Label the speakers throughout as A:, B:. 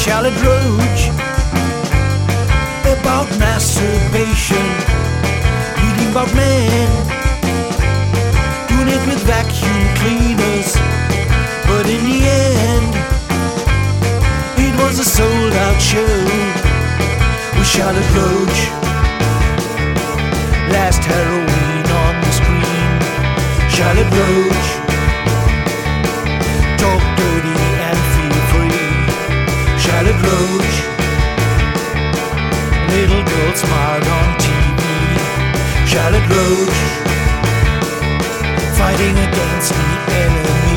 A: Charlotte Roach, about masturbation, reading about men doing it with vacuum cleaners. But in the end, it was a sold-out show with Charlotte Roach. Last Halloween on the screen, Charlotte Roach. Talk dirty and feel free, Charlotte Roach. Little girl smiled on TV, Charlotte Roach. Fighting against the enemy.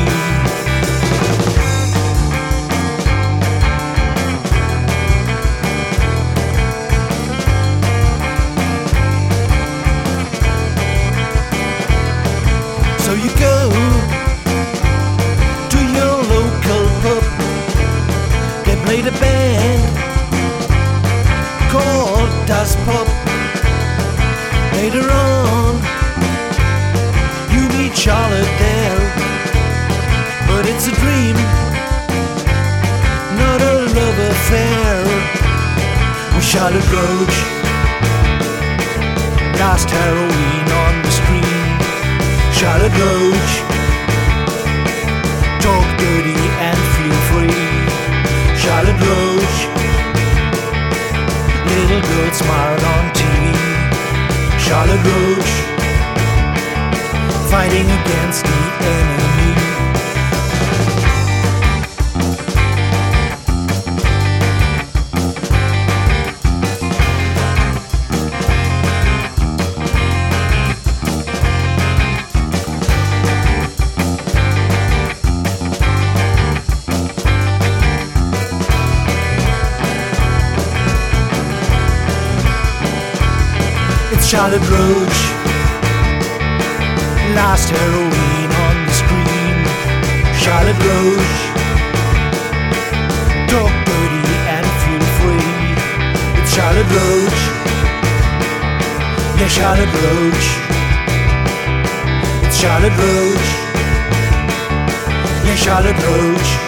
A: So you go to your local pub. They played a band called Das Pop. Later on, you meet Charlotte there, but it's a dream, not a love affair with Charlotte Roach. Last Halloween on the screen, Charlotte Roach. Talk dirty and feel free, Charlotte Roach. Little girl smiled on TV, Charlotte Roach. Fighting against the enemy. It's Charlotte Roach. Last Halloween on the screen, Charlotte Roach. Talk dirty and feel free. It's Charlotte Roach. Yeah, Charlotte Roach. It's Charlotte Roach. Yeah, Charlotte Roach.